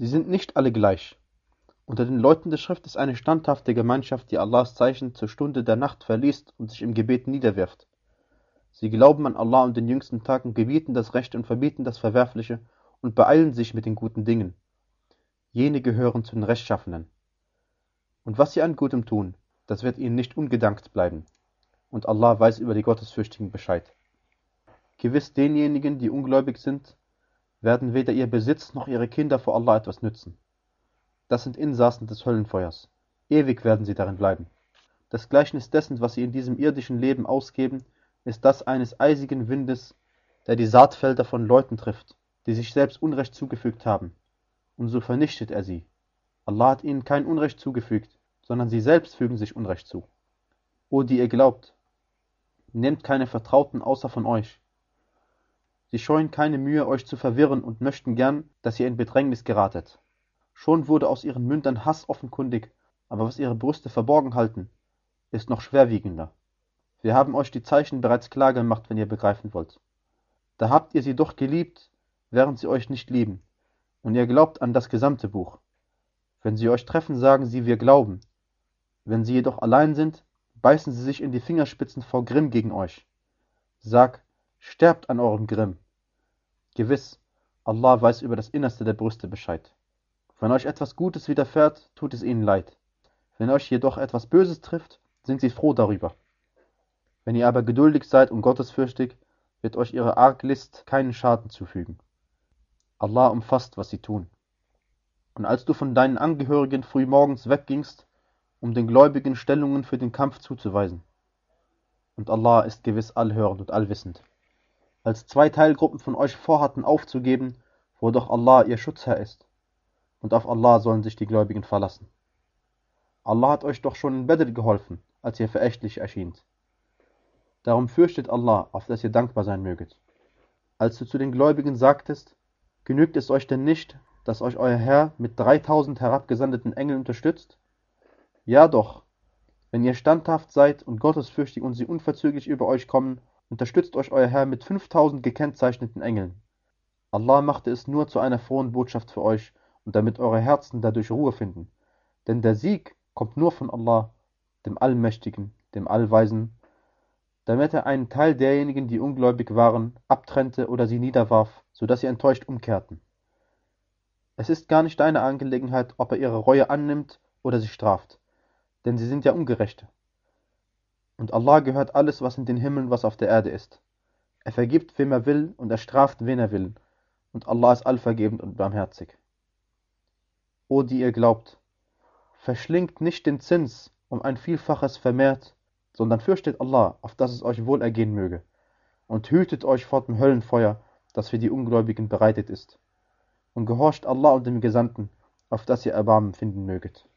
Sie sind nicht alle gleich. Unter den Leuten der Schrift ist eine standhafte Gemeinschaft, die Allahs Zeichen zur Stunde der Nacht verliest und sich im Gebet niederwirft. Sie glauben an Allah und den jüngsten Tag und gebieten das Rechte und verbieten das Verwerfliche und beeilen sich mit den guten Dingen. Jene gehören zu den Rechtschaffenen. Und was sie an Gutem tun, das wird ihnen nicht ungedankt bleiben. Und Allah weiß über die Gottesfürchtigen Bescheid. Gewiss denjenigen, die ungläubig sind, werden weder ihr Besitz noch ihre Kinder vor Allah etwas nützen. Das sind Insassen des Höllenfeuers. Ewig werden sie darin bleiben. Das Gleichnis dessen, was sie in diesem irdischen Leben ausgeben, ist das eines eisigen Windes, der die Saatfelder von Leuten trifft, die sich selbst Unrecht zugefügt haben. Und so vernichtet er sie. Allah hat ihnen kein Unrecht zugefügt, sondern sie selbst fügen sich Unrecht zu. O, die ihr glaubt, nehmt keine Vertrauten außer von euch. Sie scheuen keine Mühe, euch zu verwirren und möchten gern, dass ihr in Bedrängnis geratet. Schon wurde aus ihren Mündern Hass offenkundig, aber was ihre Brüste verborgen halten, ist noch schwerwiegender. Wir haben euch die Zeichen bereits klar gemacht, wenn ihr begreifen wollt. Da habt ihr sie doch geliebt, während sie euch nicht lieben, und ihr glaubt an das gesamte Buch. Wenn sie euch treffen, sagen sie, wir glauben. Wenn sie jedoch allein sind, beißen sie sich in die Fingerspitzen vor Grimm gegen euch. Sag, sterbt an eurem Grimm. Gewiss, Allah weiß über das Innerste der Brüste Bescheid. Wenn euch etwas Gutes widerfährt, tut es ihnen leid. Wenn euch jedoch etwas Böses trifft, sind sie froh darüber. Wenn ihr aber geduldig seid und gottesfürchtig, wird euch ihre Arglist keinen Schaden zufügen. Allah umfasst, was sie tun. Und als du von deinen Angehörigen frühmorgens weggingst, um den Gläubigen Stellungen für den Kampf zuzuweisen. Und Allah ist gewiss allhörend und allwissend. Als zwei Teilgruppen von euch vorhatten aufzugeben, wo doch Allah ihr Schutzherr ist. Und auf Allah sollen sich die Gläubigen verlassen. Allah hat euch doch schon in Badr geholfen, als ihr verächtlich erschient. Darum fürchtet Allah, auf das ihr dankbar sein möget. Als du zu den Gläubigen sagtest, genügt es euch denn nicht, dass euch euer Herr mit 3000 herabgesandten Engeln unterstützt? Ja doch, wenn ihr standhaft seid und gottesfürchtig und sie unverzüglich über euch kommen, unterstützt euch euer Herr mit 5000 gekennzeichneten Engeln. Allah machte es nur zu einer frohen Botschaft für euch und damit eure Herzen dadurch Ruhe finden. Denn der Sieg kommt nur von Allah, dem Allmächtigen, dem Allweisen, damit er einen Teil derjenigen, die ungläubig waren, abtrennte oder sie niederwarf, so dass sie enttäuscht umkehrten. Es ist gar nicht deine Angelegenheit, ob er ihre Reue annimmt oder sie straft, denn sie sind ja Ungerechte. Und Allah gehört alles, was in den Himmeln, was auf der Erde ist. Er vergibt, wem er will, und er straft, wen er will. Und Allah ist allvergebend und barmherzig. O, die ihr glaubt, verschlingt nicht den Zins um ein Vielfaches vermehrt, sondern fürchtet Allah, auf dass es euch wohl ergehen möge, und hütet euch vor dem Höllenfeuer, das für die Ungläubigen bereitet ist, und gehorcht Allah und dem Gesandten, auf dass ihr Erbarmen finden möget.